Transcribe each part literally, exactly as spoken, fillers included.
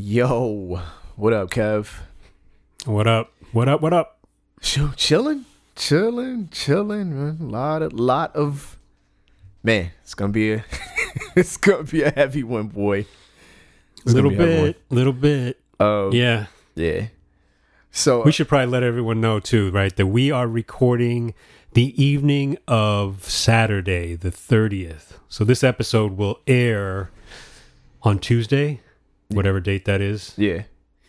Yo, what up, Kev? What up? What up? What up? Ch- chilling, chilling, chilling. Man. A lot of, lot of, man. It's gonna be a, it's gonna be a heavy one, boy. A little bit, little bit. Oh, yeah, yeah. So we should probably let everyone know too, right? That we are recording the evening of Saturday, the thirtieth. So this episode will air on Tuesday, whatever date that is. Yeah.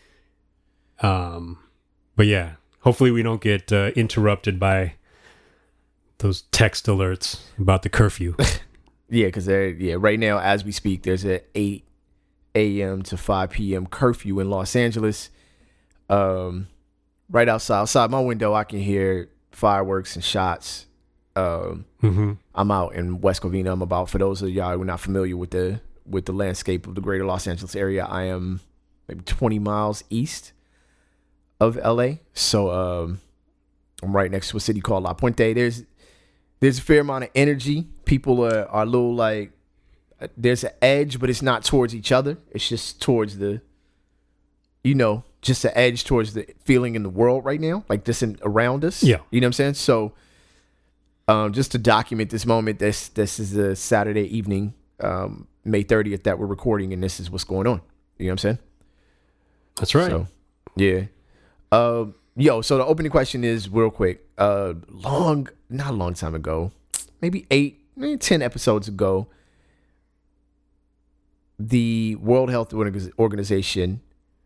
Um, but yeah, hopefully we don't get uh, interrupted by those text alerts about the curfew. Yeah, because yeah, right now as we speak, there's a eight a.m. to five p.m. curfew in Los Angeles. Um, right outside, outside my window, I can hear fireworks and shots. Um, mm-hmm. I'm out in West Covina. I'm about, for those of y'all who are not familiar with the with the landscape of the greater Los Angeles area, I am maybe twenty miles east of L A. So um, I'm right next to a city called La Puente. There's there's a fair amount of energy. People are, are a little like, there's an edge, but it's not towards each other. It's just towards the, you know, just an edge towards the feeling in the world right now, like this in, around us. Yeah. You know what I'm saying? So um, just to document this moment, this this is a Saturday evening, um, May thirtieth, that we're recording, and this is what's going on. You know what I'm saying? That's right. So, yeah. Uh, yo, so the opening question is real quick. Uh, long, not a long time ago, maybe eight, maybe ten episodes ago, the World Health Organization,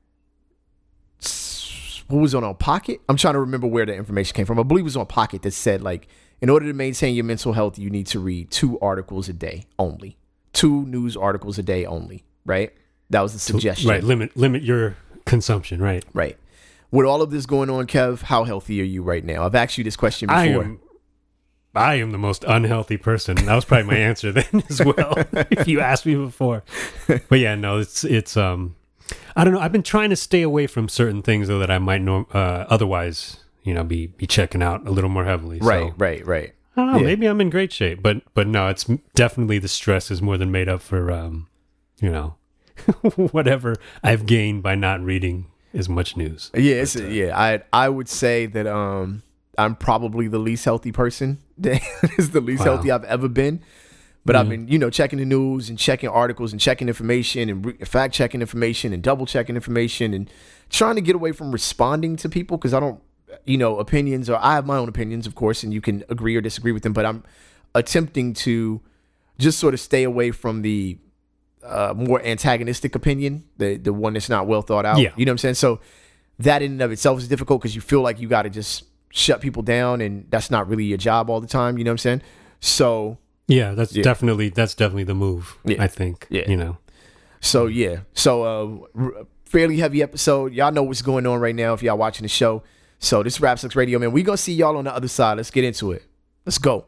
what was on our Pocket? I'm trying to remember where the information came from. I believe it was on Pocket that said, like, in order to maintain your mental health, you need to read two articles a day only. Two news articles a day only, right? That was the suggestion. Right, limit limit your consumption, right? Right. With all of this going on, Kev, how healthy are you right now? I've asked you this question before. I am, I am the most unhealthy person. That was probably my answer then as well, if you asked me before. But yeah, no, it's, it's um, I don't know. I've been trying to stay away from certain things, though, that I might know, uh, otherwise, you know, be, be checking out a little more heavily. Right, so, right, right. I don't know. Yeah. Maybe I'm in great shape, but but no, it's definitely the stress is more than made up for, um, you know, whatever I've gained by not reading as much news. Yeah, it's but, a, uh, yeah. I I would say that um I'm probably the least healthy person. That is the least Wow. healthy I've ever been. But Yeah. I've been, you know, checking the news and checking articles and checking information and re- fact checking information and double checking information and trying to get away from responding to people because I don't, you know, opinions or I have my own opinions, of course, and you can agree or disagree with them. But I'm attempting to just sort of stay away from the uh, more antagonistic opinion, the the one that's not well thought out. Yeah. You know what I'm saying? So that in and of itself is difficult because you feel like you got to just shut people down, and that's not really your job all the time. You know what I'm saying? So Yeah, that's Yeah. definitely that's definitely the move. Yeah. I think. Yeah. You know. So yeah, so uh, r- fairly heavy episode. Y'all know what's going on right now if y'all watching the show. So this is Rap Sucks Radio, man. We gonna see y'all on the other side. Let's get into it. Let's go.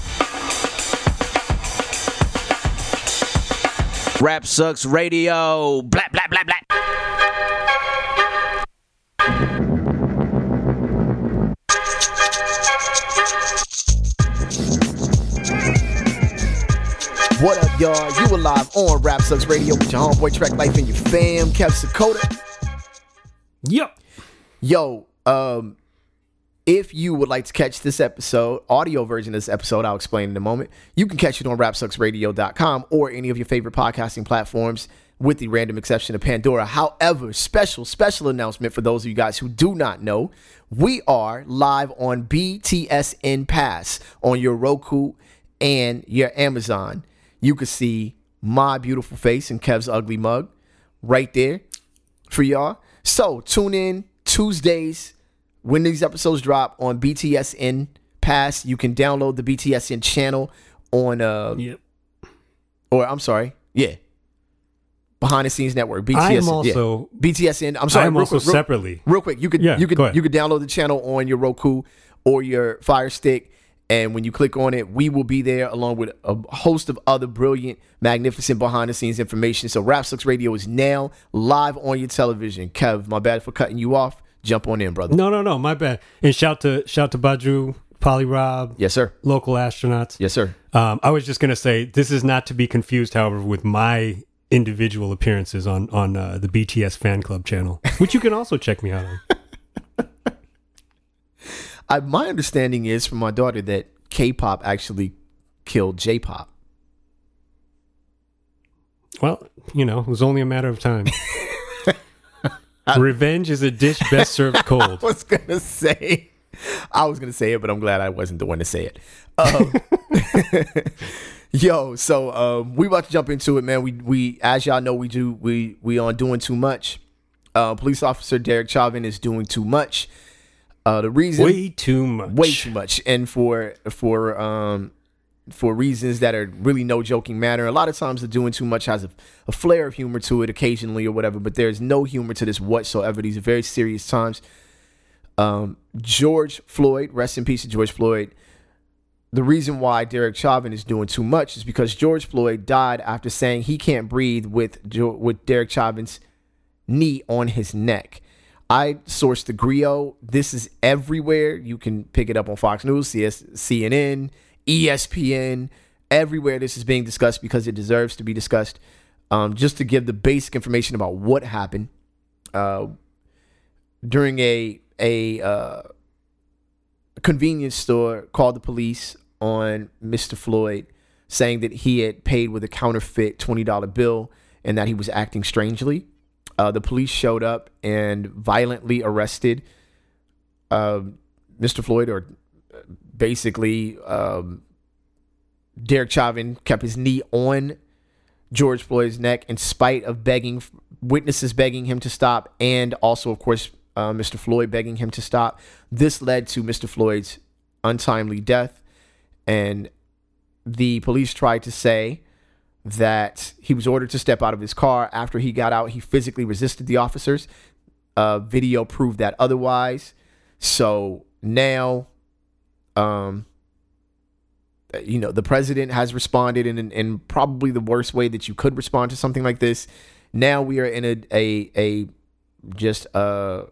Rap Sucks Radio. Blah, blah, blah, blah. What up, y'all? You alive on Rap Sucks Radio with your homeboy Track Life and your fam, Kev Sakota. Yep. Yo, um, if you would like to catch this episode, audio version of this episode, I'll explain in a moment. You can catch it on rap sucks radio dot com or any of your favorite podcasting platforms, with the random exception of Pandora. However, special, special announcement for those of you guys who do not know, we are live on B T S N Pass on your Roku and your Amazon. You can see my beautiful face and Kev's ugly mug right there for y'all. So tune in Tuesdays when these episodes drop on B T S N Pass. You can download the B T S N channel on, uh, Yep. or I'm sorry, yeah, Behind the Scenes Network. B T S N, I am also yeah. B T S N. I'm sorry, I am real also quick, real, separately. real quick. You could Yeah, you could go ahead. you could download the channel on your Roku or your Fire Stick. And when you click on it, we will be there along with a host of other brilliant, magnificent behind-the-scenes information. So Rap Sucks Radio is now live on your television. Kev, my bad for cutting you off. Jump on in, brother. No, no, no. My bad. And shout to shout to Badru, Poly Rob, Yes, sir. local astronauts. Yes, sir. Um, I was just gonna say this is not to be confused, however, with my individual appearances on on uh, the B T S fan club channel, which you can also check me out on. I, my understanding is from my daughter that K-pop actually killed J-pop. Well, you know, it was only a matter of time. Revenge is a dish best served cold. I was gonna say, I was gonna say it, but I'm glad I wasn't the one to say it. Um, yo, so um, we about to jump into it, man. We we as y'all know, we do we we on doing too much. Uh, police officer Derek Chauvin is doing too much. Uh, the reason way too much, way too much, and for for um. for reasons that are really no joking matter. A lot of times the doing too much has a, a flair of humor to it occasionally or whatever, but there's no humor to this whatsoever. These are very serious times. Um, George Floyd, rest in peace to George Floyd. The reason why Derek Chauvin is doing too much is because George Floyd died after saying he can't breathe with with Derek Chauvin's knee on his neck. I sourced the Griot. This is everywhere. You can pick it up on Fox News, C N N, E S P N, everywhere this is being discussed because it deserves to be discussed. Um, just to give the basic information about what happened uh, during a a uh, convenience store called the police on Mister Floyd, saying that he had paid with a counterfeit twenty dollar bill and that he was acting strangely. Uh, the police showed up and violently arrested uh, Mister Floyd, or basically, um, Derek Chauvin kept his knee on George Floyd's neck in spite of begging witnesses begging him to stop, and also, of course, uh, Mister Floyd begging him to stop. This led to Mister Floyd's untimely death, and the police tried to say that he was ordered to step out of his car. After he got out, he physically resisted the officers. Uh, video proved that otherwise. So now, Um, you know, the president has responded in, in in probably the worst way that you could respond to something like this. Now we are in a a a just uh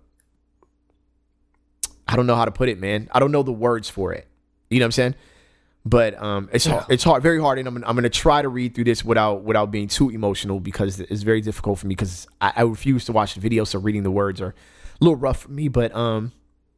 I don't know how to put it, man. I don't know the words for it. You know what I'm saying? But um, it's Yeah. it's hard, very hard, and I'm I'm gonna try to read through this without without being too emotional because it's very difficult for me because I, I refuse to watch the video, so reading the words are a little rough for me. But um.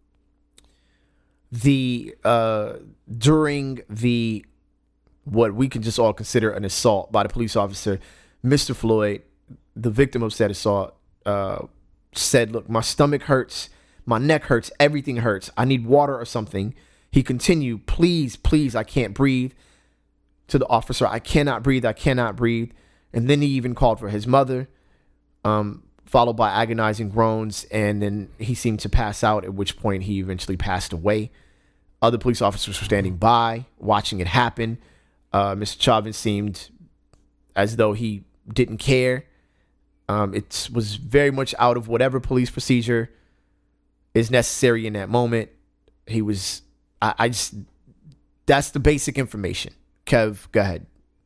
The uh, during the what we can just all consider an assault by the police officer, Mister Floyd, the victim of said assault, uh, said, "Look, my stomach hurts, my neck hurts, everything hurts. I need water or something." He continued, "Please, please, I can't breathe." To the officer, "I cannot breathe, I cannot breathe." And then he even called for his mother, um, followed by agonizing groans, and then he seemed to pass out, at which point he eventually passed away. Other police officers were standing by, watching it happen. Uh, Mister Chauvin seemed as though he didn't care. Um, it was very much out of whatever police procedure is necessary in that moment. He was, I, I just, that's the basic information. Kev, go ahead.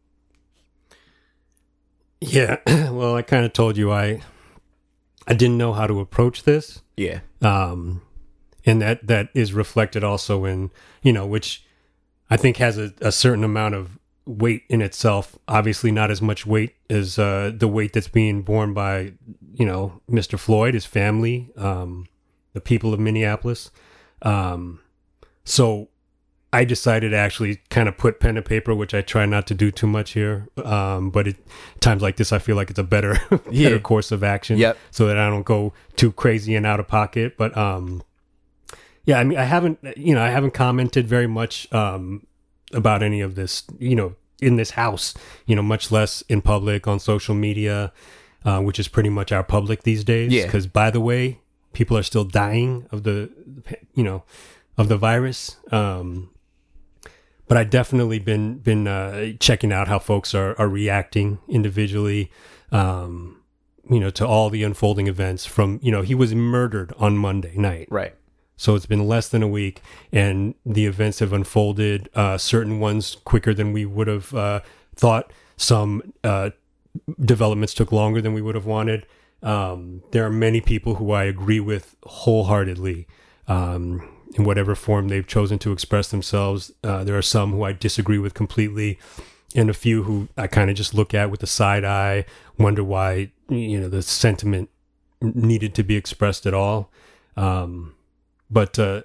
Yeah, well, I kind of told you I, I didn't know how to approach this. Yeah. Um, and that, that is reflected also in, you know, which I think has a, a certain amount of weight in itself. Obviously not as much weight as uh, the weight that's being borne by, you know, Mister Floyd, his family, um, the people of Minneapolis. Um, so I decided to actually kind of put pen to paper, which I try not to do too much here. Um, but at times like this, I feel like it's a better, Yeah. better course of action. Yep. So that I don't go too crazy and out of pocket. But um, yeah, I mean, I haven't, you know, I haven't commented very much um, about any of this, you know, in this house, you know, much less in public on social media, uh, which is pretty much our public these days. Yeah. Because by the way, people are still dying of the, you know, of the virus. Um, but I definitely been been uh, checking out how folks are are reacting individually, um, you know, to all the unfolding events. From, you know, he was murdered on Monday night. Right. So it's been less than a week, and the events have unfolded, uh, certain ones quicker than we would have uh, thought. Some uh, developments took longer than we would have wanted. Um, there are many people who I agree with wholeheartedly um, in whatever form they've chosen to express themselves. Uh, there are some who I disagree with completely. and a few who I kind of just look at with a side eye, wonder why, you know, the sentiment needed to be expressed at all. Um, but uh,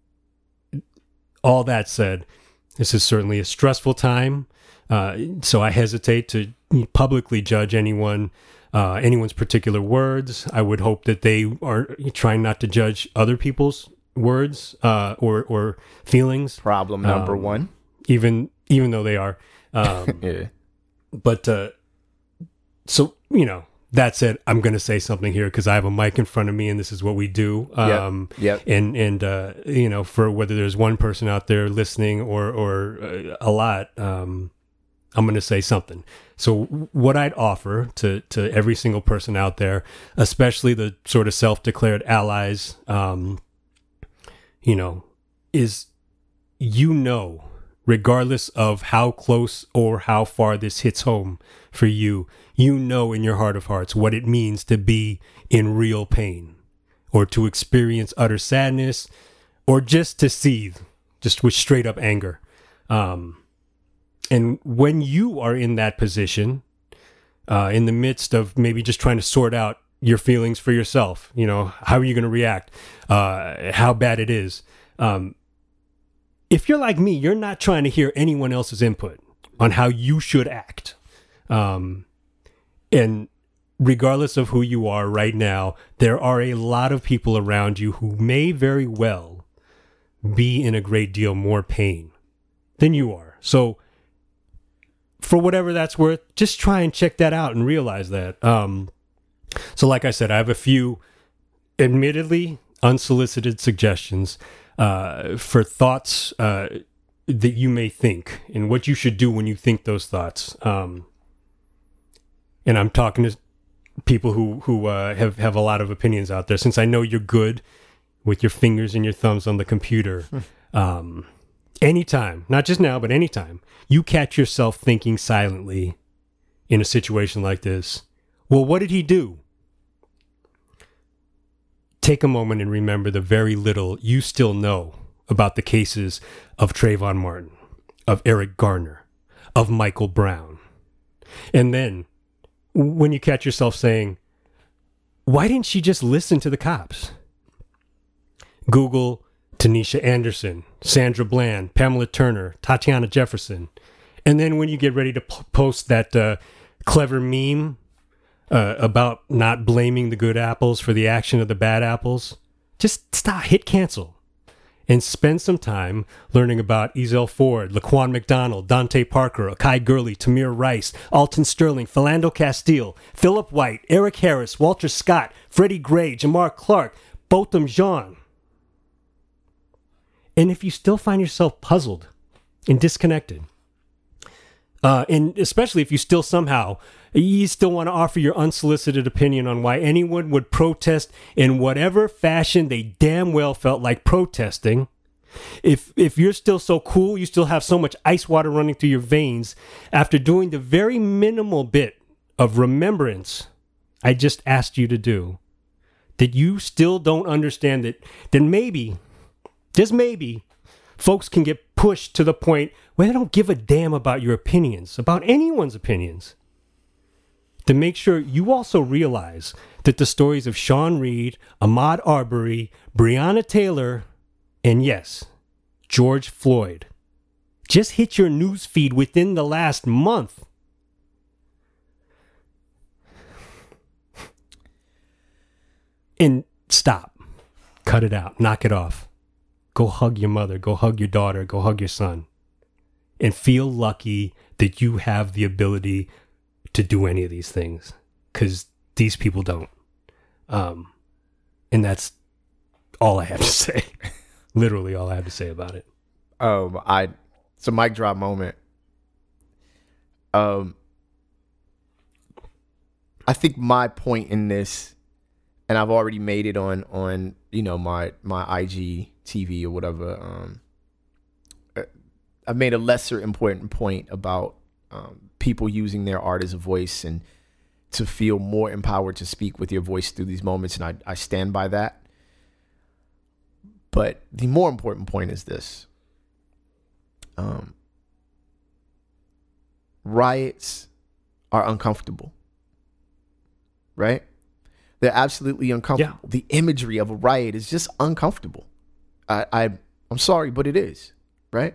all that said, this is certainly a stressful time. Uh, so I hesitate to publicly judge anyone, uh, anyone's particular words. I would hope that they are trying not to judge other people's words uh, or or feelings. Problem number um, one. Even even though they are. Um, yeah. But uh, so, you know, that said, I'm going to say something here because I have a mic in front of me and this is what we do. Um, yep. Yep. And, and uh, you know, for whether there's one person out there listening or, or uh, a lot, um, I'm going to say something. So what I'd offer to, to every single person out there, especially the sort of self-declared allies, um, you know, is, you know, regardless of how close or how far this hits home for you, you know in your heart of hearts what it means to be in real pain or to experience utter sadness or just to seethe, just with straight up anger. Um, and when you are in that position, uh, in the midst of maybe just trying to sort out your feelings for yourself, you know, how are you going to react, uh, how bad it is, um, if you're like me, you're not trying to hear anyone else's input on how you should act. Um, and regardless of who you are right now, there are a lot of people around you who may very well be in a great deal more pain than you are. So for whatever that's worth, just try and check that out and realize that. Um, so like I said, I have a few admittedly unsolicited suggestions Uh, for thoughts uh, that you may think and what you should do when you think those thoughts. Um, and I'm talking to people who who uh, have, have a lot of opinions out there. Since I know you're good with your fingers and your thumbs on the computer, um, anytime, not just now, but anytime, you catch yourself thinking silently in a situation like this, well, what did he do? Take a moment and remember the very little you still know about the cases of Trayvon Martin, of Eric Garner, of Michael Brown. And then when you catch yourself saying, why didn't she just listen to the cops? Google Tanisha Anderson, Sandra Bland, Pamela Turner, Tatiana Jefferson. And then when you get ready to p- post that uh, clever meme Uh, about not blaming the good apples for the action of the bad apples, just stop, hit cancel, and spend some time learning about Ezell Ford, Laquan McDonald, Dante Parker, Akai Gurley, Tamir Rice, Alton Sterling, Philando Castile, Philip White, Eric Harris, Walter Scott, Freddie Gray, Jamar Clark, Botham Jean. And if you still find yourself puzzled and disconnected, uh, and especially if you still somehow you still want to offer your unsolicited opinion on why anyone would protest in whatever fashion they damn well felt like protesting. If if you're still so cool, you still have so much ice water running through your veins after doing the very minimal bit of remembrance I just asked you to do, that you still don't understand that, then maybe, just maybe, folks can get pushed to the point where they don't give a damn about your opinions, about anyone's opinions. To make sure you also realize that the stories of Sean Reed, Ahmaud Arbery, Breonna Taylor, and yes, George Floyd just hit your news feed within the last month. And stop. Cut it out. Knock it off. Go hug your mother. Go hug your daughter. Go hug your son. And feel lucky that you have the ability to do any of these things, because these people don't. Um, and that's all I have to say. Literally all I have to say about it. Um, I it's a mic drop moment. Um, I think my point in this, and I've already made it on on you know my my I G T V or whatever. Um, I've made a lesser important point about um, people using their art as a voice and to feel more empowered to speak with your voice through these moments, and I, I stand by that. But the more important point is this. Um, riots are uncomfortable, right? They're absolutely uncomfortable. Yeah. The imagery of a riot is just uncomfortable. I, I, I'm sorry, but it is, right?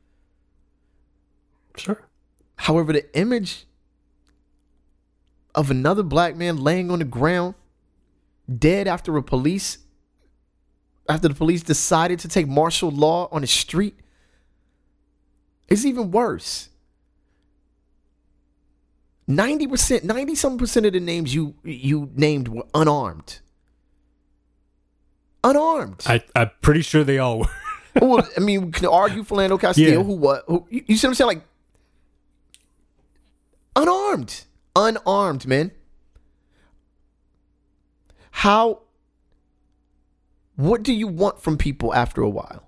Sure. However, the image of another black man laying on the ground, dead after a police, after the police decided to take martial law on the street, is even worse. ninety percent, ninety some percent of the names you you named were unarmed. Unarmed. I, I'm pretty sure they all were. Well, I mean, we can argue Philando Castile, Yeah. who what? Who, you, you see what I'm saying? Like, unarmed. Unarmed, man. How, what do you want from people after a while?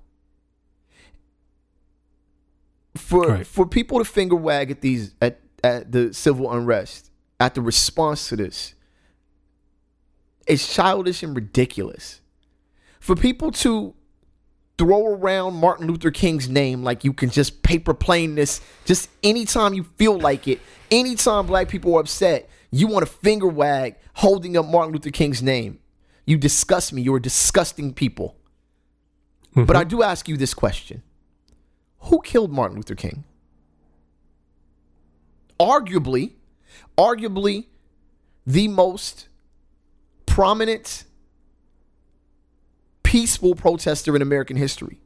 For Right. for people to finger wag at these at, at the civil unrest, at the response to this, it's childish and ridiculous. For people to throw around Martin Luther King's name like you can just paper plane this just anytime you feel like it, anytime black people are upset, you want to finger wag holding up Martin Luther King's name. You disgust me. You're disgusting people. Mm-hmm. But I do ask you this question. Who killed Martin Luther King? Arguably, arguably the most prominent peaceful protester in American history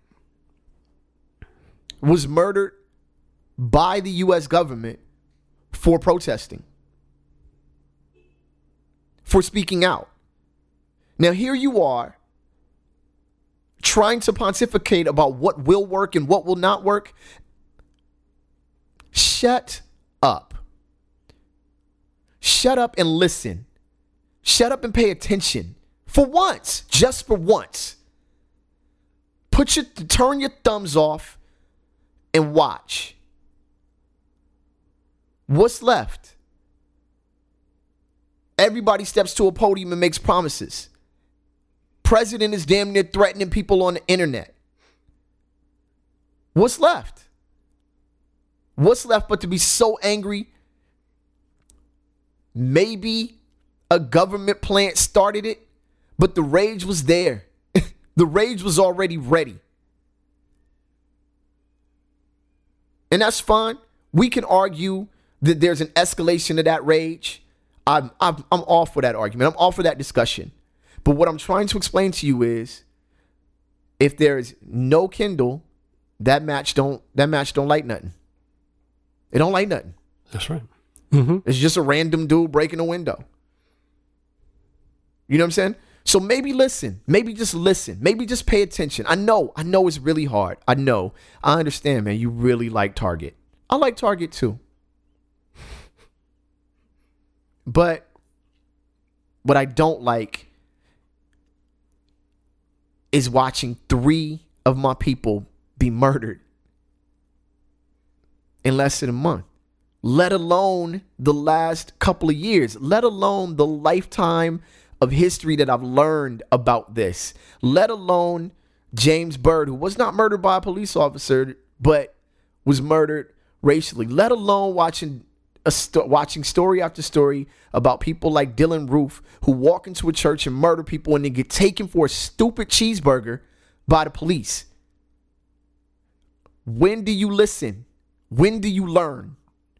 was murdered by the U S government for protesting, for speaking out. Now, here you are trying to pontificate about what will work and what will not work. Shut up. Shut up and listen. Shut up and pay attention. For once, just for once. Put your, turn your thumbs off and watch. What's left? Everybody steps to a podium and makes promises. President is damn near threatening people on the internet. What's left? What's left but to be so angry? Maybe a government plant started it, but the rage was there. The rage was already ready. And that's fine. We can argue that there's an escalation of that rage. I'm, I'm, I'm all for that argument. I'm all for that discussion. But what I'm trying to explain to you is, if there is no Kindle, that match don't that match don't light nothing. It don't light nothing. That's right. Mm-hmm. It's just a random dude breaking a window. You know what I'm saying? So maybe listen. Maybe just listen. Maybe just pay attention. I know. I know it's really hard. I know. I understand, man. You really like Target. I like Target too. But what I don't like is watching three of my people be murdered in less than a month, let alone the last couple of years, let alone the lifetime of history that I've learned about this, let alone James Byrd, who was not murdered by a police officer, but was murdered racially, let alone watching a sto- watching story after story about people like Dylan Roof, who walk into a church and murder people and then get taken for a stupid cheeseburger by the police. When do you listen? When do you learn?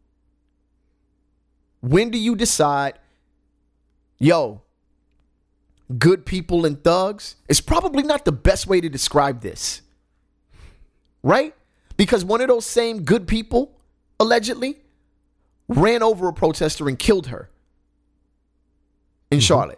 When do you decide, yo, good people and thugs is probably not the best way to describe this, right? Because one of those same good people, allegedly, ran over a protester and killed her in mm-hmm. Charlotte.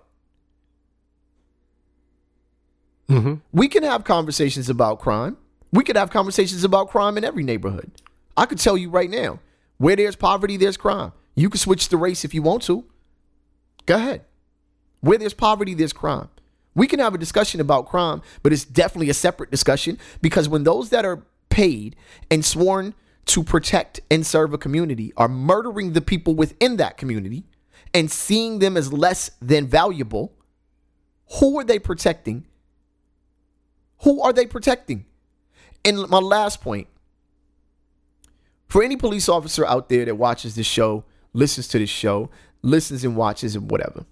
Mm-hmm. We can have conversations about crime. We could have conversations about crime in every neighborhood. I could tell you right now, where there's poverty, there's crime. You can switch the race if you want to. Go ahead. Where there's poverty, there's crime. We can have a discussion about crime, but it's definitely a separate discussion, because when those that are paid and sworn to protect and serve a community are murdering the people within that community and seeing them as less than valuable, who are they protecting? Who are they protecting? And my last point, For any police officer out there that watches this show, listens to this show, listens and watches and whatever.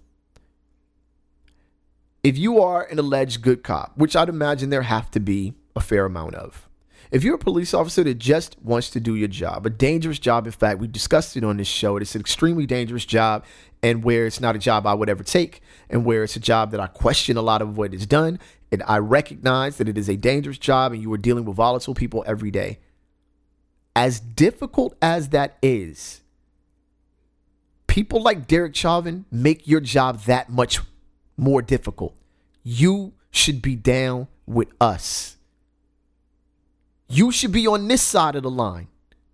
If you are an alleged good cop, which I'd imagine there have to be a fair amount of. If you're a police officer that just wants to do your job, a dangerous job, in fact, we discussed it on this show. It's an extremely dangerous job, and where it's not a job I would ever take, and where it's a job that I question a lot of what is done, and I recognize that it is a dangerous job and you are dealing with volatile people every day. As difficult as that is, people like Derek Chauvin make your job that much more difficult. You should be down with us. You should be on this side of the line.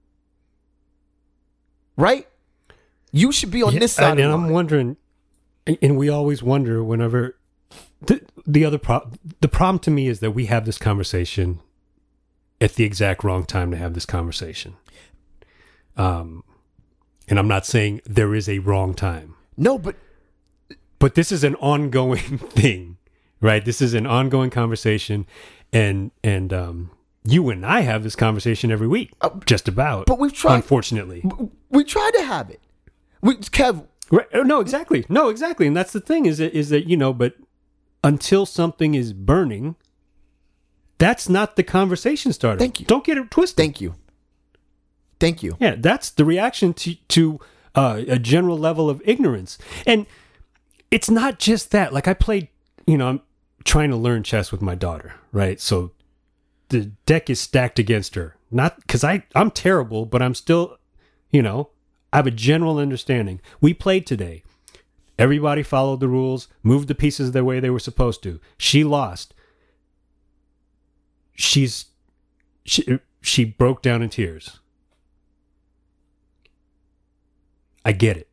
Right? You should be on yeah, this side and, of the and line. I'm wondering, and we always wonder whenever the, the other pro- the problem to me is that we have this conversation at the exact wrong time to have this conversation. Um, and I'm not saying there is a wrong time. No, but But this is an ongoing thing, right? This is an ongoing conversation, and and um, you and I have this conversation every week, Uh, just about. but we've tried- unfortunately. we tried to have it. We, Kev, Right. Oh, no, exactly. No, exactly. And that's the thing is that, is that, you know, but until something is burning, that's not the conversation starter. Thank you. Don't get it twisted. thank you. Thank you. Yeah, that's the reaction to, to uh, a general level of ignorance. And it's not just that. Like I played, you know, I'm trying to learn chess with my daughter, right? So the deck is stacked against her. Not because I I'm terrible, but I'm still, you know, I have a general understanding. We played today. Everybody followed the rules, moved the pieces the way they were supposed to. She lost. She's she she broke down in tears. I get it.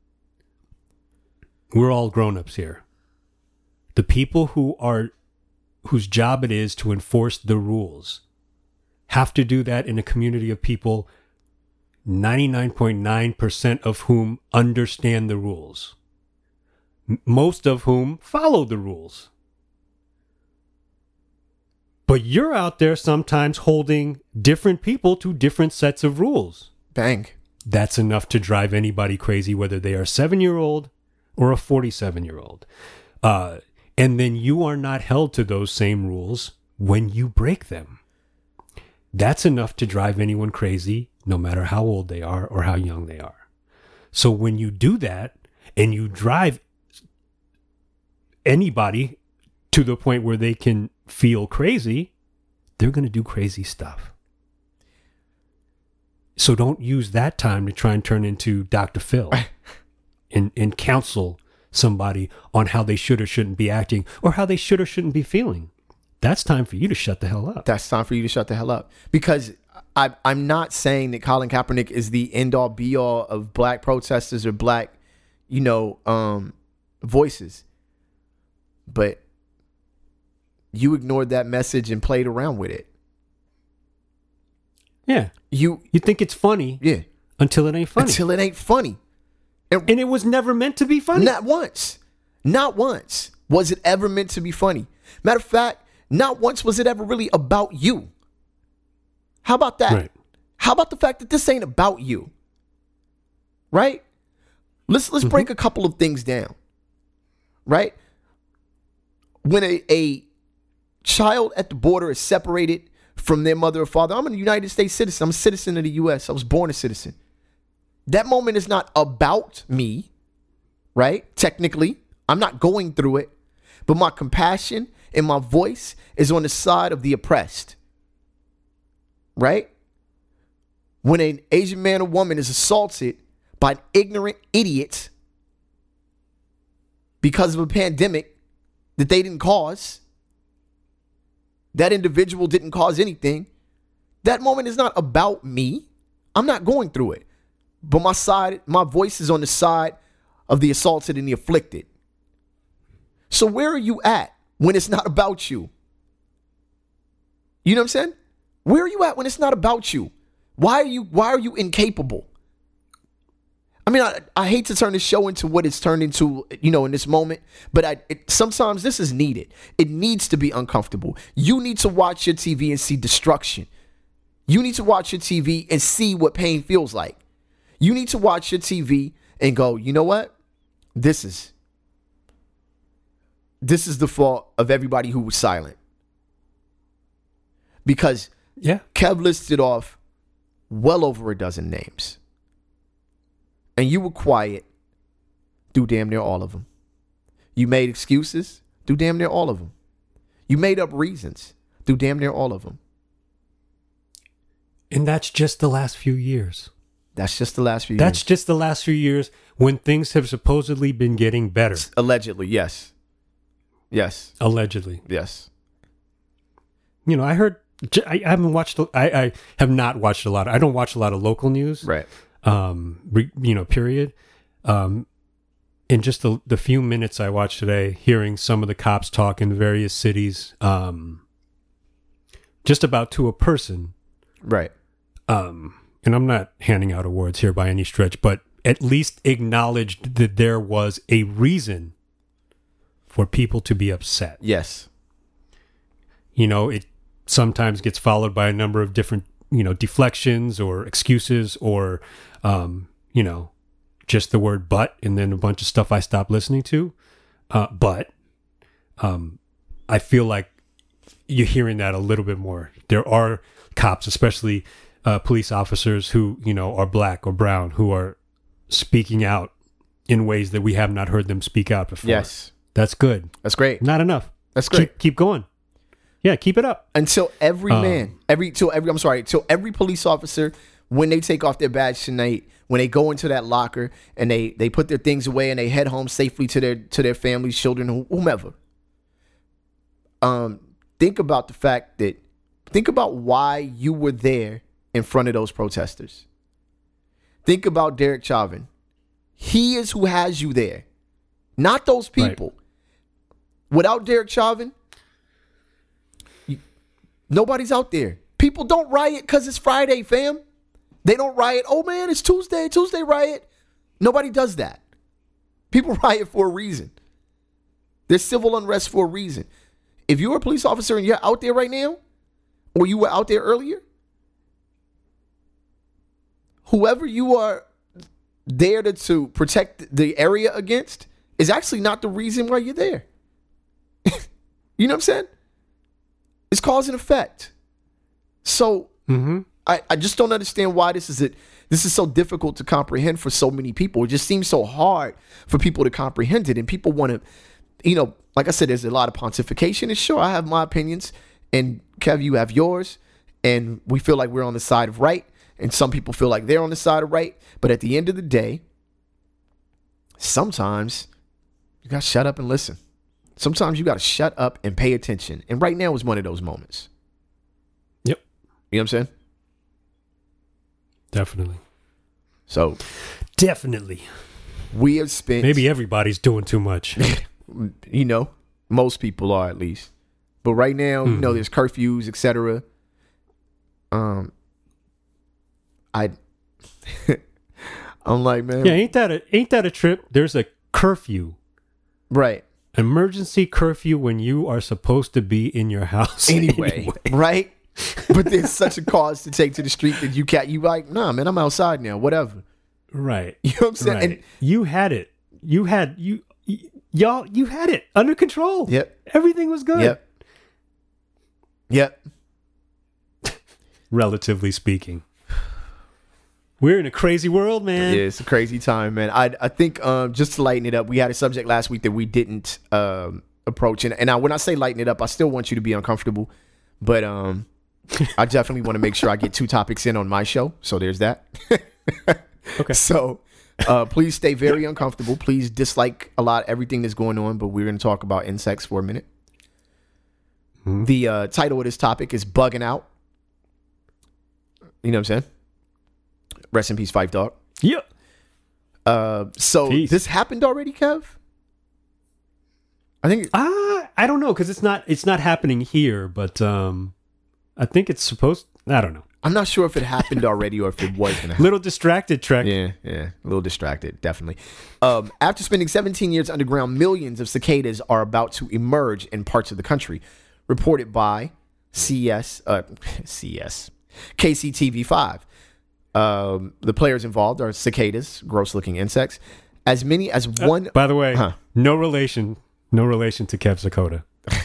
We're all grown-ups here. The people who are whose job it is to enforce the rules have to do that in a community of people, ninety-nine point nine percent of whom understand the rules. M- most of whom follow the rules. But you're out there sometimes holding different people to different sets of rules. Bang. That's enough to drive anybody crazy, whether they are a seven-year-old or a forty-seven-year-old. Uh, and then you are not held to those same rules when you break them. That's enough to drive anyone crazy, no matter how old they are or how young they are. So when you do that and you drive anybody to the point where they can feel crazy, they're going to do crazy stuff. So don't use that time to try and turn into Doctor Phil and, and counsel somebody on how they should or shouldn't be acting or how they should or shouldn't be feeling. That's time for you to shut the hell up. That's time for you to shut the hell up. Because I, I'm not saying that Colin Kaepernick is the end-all, be-all of black protesters or black, you know, um, voices. But you ignored that message and played around with it. Yeah. You, You think it's funny yeah, until it ain't funny. until it ain't funny. And and it was never meant to be funny. not once, not once was it ever meant to be funny. Matter of fact, not once was it ever really about you. How about that? Right. How about the fact that this ain't about you? Right? Let's let's break a couple of things down. Right? When a, a child at the border is separated from their mother or father, I'm a United States citizen. I'm a citizen of the U S. I was born a citizen. That moment is not about me, right? Technically, I'm not going through it, but my compassion and my voice is on the side of the oppressed, right? When an Asian man or woman is assaulted by an ignorant idiot because of a pandemic that they didn't cause, that individual didn't cause anything, that moment is not about me. I'm not going through it. But my side, my voice is on the side of the assaulted and the afflicted. So where are you at when it's not about you? You know what I'm saying? Where are you at when it's not about you? Why are you why are you incapable? I mean, I, I hate to turn this show into what it's turned into, you know, in this moment, but I, it, sometimes this is needed. It needs to be uncomfortable. You need to watch your T V and see destruction. You need to watch your T V and see what pain feels like. You need to watch your T V and go, you know what? This is this is the fault of everybody who was silent. Because Yeah. Kev listed off well over a dozen names. And you were quiet through damn near all of them. You made excuses through damn near all of them. You made up reasons through damn near all of them. And that's just the last few years. That's just the last few That's years. just the last few years when things have supposedly been getting better. Allegedly, yes. Yes. Allegedly. Yes. You know, I heard, I haven't watched, I, I have not watched a lot. I don't watch a lot of local news. Right. Um, re, you know, period. Um, in just the, the few minutes I watched today, hearing some of the cops talk in various cities, um, just about to a person. Right. Um, and I'm not handing out awards here by any stretch, but at least acknowledged that there was a reason for people to be upset. Yes. You know, it sometimes gets followed by a number of different, you know, deflections or excuses or, um, you know, just the word but and then a bunch of stuff I stopped listening to. Uh, but um, I feel like you're hearing that a little bit more. There are cops, especially uh, police officers who, you know, are black or brown, who are speaking out in ways that we have not heard them speak out before. Yes. That's good. That's great. Not enough. That's great. Keep, keep going. Yeah, keep it up. Until every Um, man, every till every I'm sorry, till every police officer, when they take off their badge tonight, when they go into that locker and they they put their things away and they head home safely to their to their families, children, whomever. Um, think about the fact that think about why you were there in front of those protesters. Think about Derek Chauvin. He is who has you there, not those people. Right. Without Derek Chauvin, you, nobody's out there. People don't riot because it's Friday, fam. They don't riot. Oh man, it's Tuesday. Tuesday riot. Nobody does that. People riot for a reason. There's civil unrest for a reason. If you're a police officer and you're out there right now, or you were out there earlier, whoever you are there to, to protect the area against is actually not the reason why you're there. You know what I'm saying? It's cause and effect. So mm-hmm. I, I just don't understand why this is it. This is so difficult to comprehend for so many people. It just seems so hard for people to comprehend it. And people want to, you know, like I said, there's a lot of pontification. And sure, I have my opinions. And Kev, you have yours. And we feel like we're on the side of right. And some people feel like they're on the side of right. But at the end of the day, sometimes you got to shut up and listen. Sometimes you got to shut up and pay attention. And right now is one of those moments. Yep. You know what I'm saying? Definitely. So, definitely. We have spent... Maybe everybody's doing too much. You know, most people are at least. But right now, mm. you know, there's curfews, et cetera. Um, I... I'm like, man... Yeah, ain't that a, ain't that a trip? There's a curfew. Right. Emergency curfew when you are supposed to be in your house anyway, anyway. Right? But there's such a cause to take to the street that you can't, you like, nah, man, I'm outside now, whatever. Right. You know what I'm saying? Right. And you had it. You had, you, y- y'all, you had it under control. Yep. Everything was good. Yep. Yep. Relatively speaking. We're in a crazy world, man. Yeah, it's a crazy time, man. I I think um, just to lighten it up, we had a subject last week that we didn't um, approach. And, and I, when I say lighten it up, I still want you to be uncomfortable. But um, I definitely want to make sure I get two topics in on my show. So there's that. Okay. So uh, please stay very uncomfortable. Please dislike a lot everything that's going on. But we're going to talk about insects for a minute. Mm-hmm. The uh, title of this topic is Bugging Out. You know what I'm saying? Rest in peace, Phife Dawg. Yeah. Uh, so Peace. This happened already, Kev? I think. Ah, I don't know because it's not it's not happening here, but um, I think it's supposed. I don't know. I'm not sure if it happened already or if it was gonna happen. Little distracted, Trek. Yeah, yeah, a little distracted, definitely. Um, after spending seventeen years underground, millions of cicadas are about to emerge in parts of the country, reported by C S, uh, C S, K C T V five. Um, the players involved are cicadas, gross-looking insects. As many as one... Uh, by the way, Huh. no relation, no relation to Kev Sakota.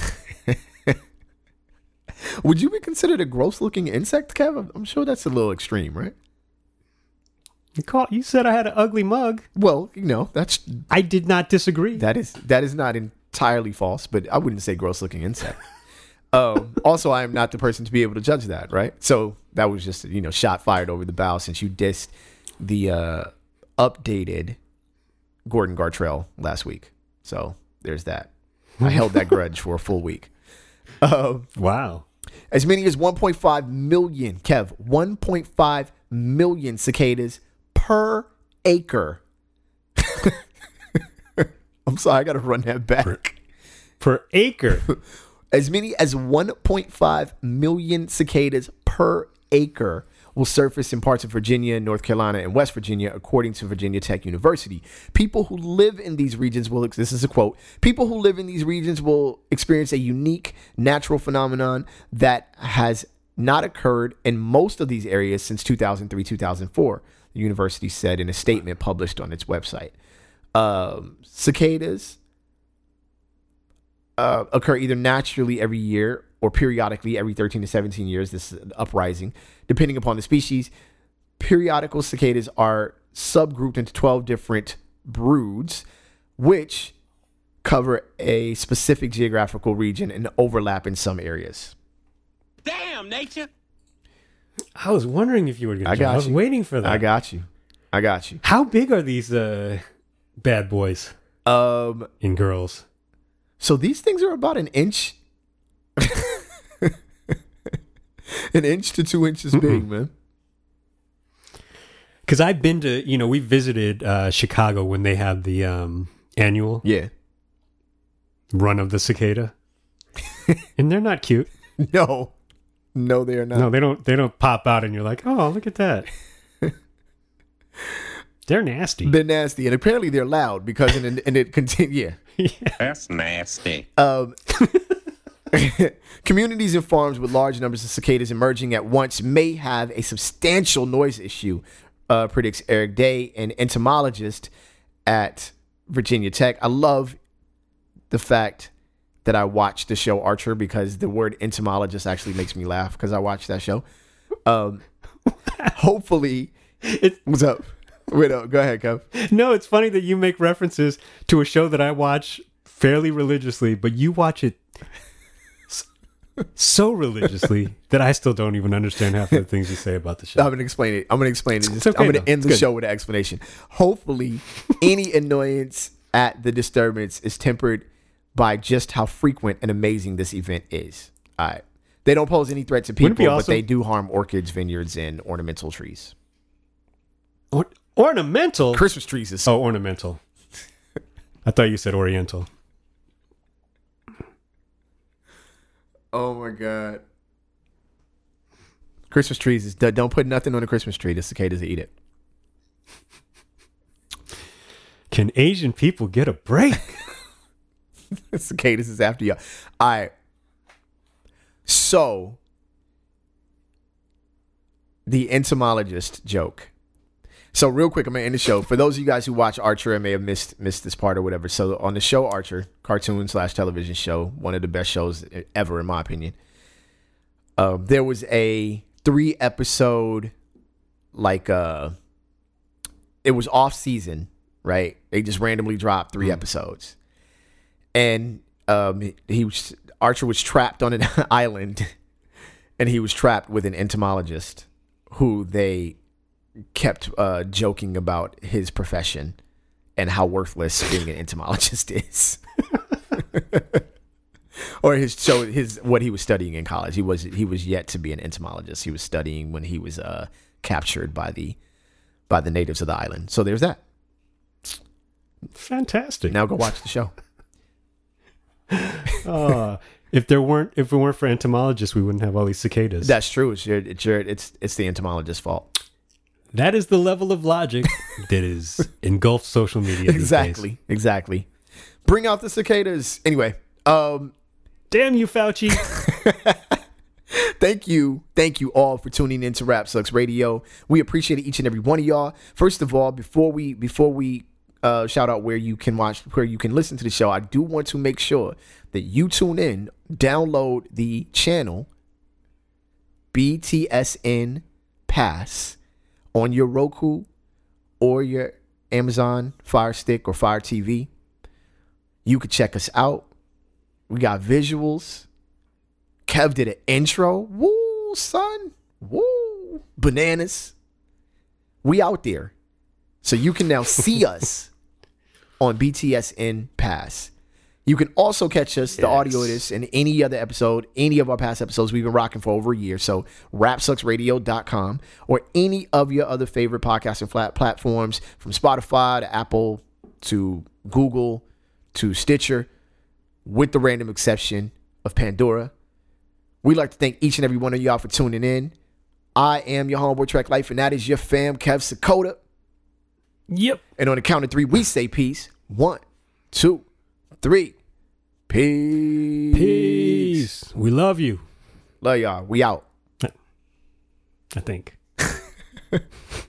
Would you be considered a gross-looking insect, Kev? I'm sure that's a little extreme, right? You call, you said I had an ugly mug. Well, you know, that's I did not disagree. that is that is not entirely false, but I wouldn't say gross-looking insect. um, also, I am not the person to be able to judge that, right? So that was just, you know, shot fired over the bow since you dissed the uh, updated Gordon Gartrell last week. So there's that. I held that grudge for a full week. Um, Wow. As many as one point five million, Kev, one point five million cicadas per acre. I'm sorry, I got to run that back. Per acre. As many as one point five million cicadas per acre will surface in parts of Virginia, North Carolina, and West Virginia, according to Virginia Tech University. People who live in these regions will, this is a quote, people who live in these regions will experience a unique natural phenomenon that has not occurred in most of these areas since two thousand three, two thousand four, the university said in a statement published on its website. Um, cicadas uh, occur either naturally every year or periodically every thirteen to seventeen years, this uprising, depending upon the species. Periodical cicadas are subgrouped into twelve different broods, which cover a specific geographical region and overlap in some areas. Damn, nature. I was wondering if you were going to I got I was you. waiting for that. I got you. I got you. How big are these uh, bad boys Um, and girls? so these things are about an inch, an inch to two inches Mm-mm. big, man. Because I've been to, you know, we visited uh, Chicago when they had the um, annual Yeah. run of the cicada. And they're not cute. No, no, they are not. No, they don't. They don't pop out, and you're like, "Oh, look at that." They're nasty. They're nasty, and apparently they're loud because and, and it continue. Yeah. That's nasty. Um, communities and farms with large numbers of cicadas emerging at once may have a substantial noise issue, uh, predicts Eric Day, an entomologist at Virginia Tech. I love the fact that I watched the show Archer because the word entomologist actually makes me laugh because I watched that show. Um, hopefully, It's, what's up? Wait, no, go ahead, Kev. no, it's funny that you make references to a show that I watch fairly religiously, but you watch it s- so religiously that I still don't even understand half of the things you say about the show. I'm gonna explain it. I'm gonna explain it. Just, okay, I'm gonna though. end It's the good. show with an explanation. Hopefully, any annoyance at the disturbance is tempered by just how frequent and amazing this event is. All right. They don't pose any threat to Wouldn't it people, be but awesome? they do harm orchids, vineyards, and ornamental trees. Or, ornamental? Christmas trees is Oh, ornamental. I thought you said oriental. oh my god. Christmas trees is don't put nothing on a Christmas tree. The cicadas eat it. Can Asian people get a break? Cicadas is after y'all. All right. So, the entomologist joke. So, real quick, I'm gonna end the show. For those of you guys who watch Archer and may have missed missed this part or whatever. So, on the show Archer, cartoon slash television show, one of the best shows ever, in my opinion. Uh, there was a three episode, like uh, it was off season, right? They just randomly dropped three mm. episodes. And um, he was Archer was trapped on an island, and he was trapped with an entomologist who they kept uh, joking about his profession and how worthless being an entomologist is, or his so his what he was studying in college. He was he was yet to be an entomologist. He was studying when he was uh, captured by the by the natives of the island. So there's that. Fantastic. Now go watch the show. uh, if there weren't if it weren't for entomologists, we wouldn't have all these cicadas. That's true. It's your, it's your, it's it's the entomologist's fault. That is the level of logic that is engulfed social media. These Exactly. days. Exactly. Bring out the cicadas. Anyway, um, Damn you, Fauci. Thank you. Thank you all for tuning in to Rap Sucks Radio. We appreciate each and every one of y'all. First of all, before we before we uh, shout out where you can watch, where you can listen to the show, I do want to make sure that you tune in, download the channel B T S N Pass on your Roku or your Amazon Fire Stick or Fire T V. You could check us out. We got visuals. Kev did an intro. Woo, son. Woo. Bananas. We out there. So you can now see us on B T S N Pass. You can also catch us, the yes. audio of this, and any other episode, any of our past episodes we've been rocking for over a year. So rap sucks radio dot com or any of your other favorite podcasting flat platforms, from Spotify to Apple to Google to Stitcher, with the random exception of Pandora. We'd like to thank each and every one of y'all for tuning in. I am your homeboy Trek Life, and that is your fam, Kev Sakota. Yep. And on the count of three, we say peace. One, two, three. Peace. Peace. We love you. Love y'all. We out. I think.